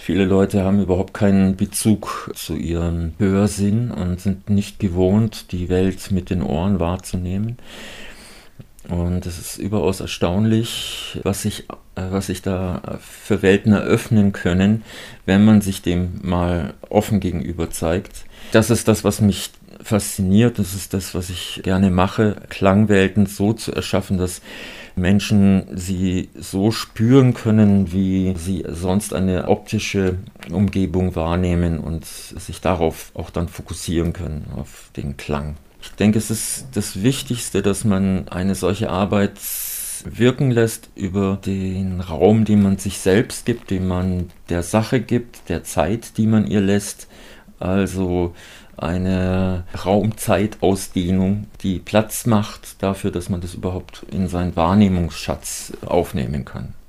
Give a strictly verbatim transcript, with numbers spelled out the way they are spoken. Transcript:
Viele Leute haben überhaupt keinen Bezug zu ihrem Hörsinn und sind nicht gewohnt, die Welt mit den Ohren wahrzunehmen. Und es ist überaus erstaunlich, was sich, was sich da für Welten eröffnen können, wenn man sich dem mal offen gegenüber zeigt. Das ist das, was mich fasziniert, das ist das, was ich gerne mache, Klangwelten so zu erschaffen, dass Menschen sie so spüren können, wie sie sonst eine optische Umgebung wahrnehmen und sich darauf auch dann fokussieren können, auf den Klang. Ich denke, es ist das Wichtigste, dass man eine solche Arbeit wirken lässt über den Raum, den man sich selbst gibt, den man der Sache gibt, der Zeit, die man ihr lässt. Also eine Raumzeitausdehnung, die Platz macht dafür, dass man das überhaupt in seinen Wahrnehmungsschatz aufnehmen kann.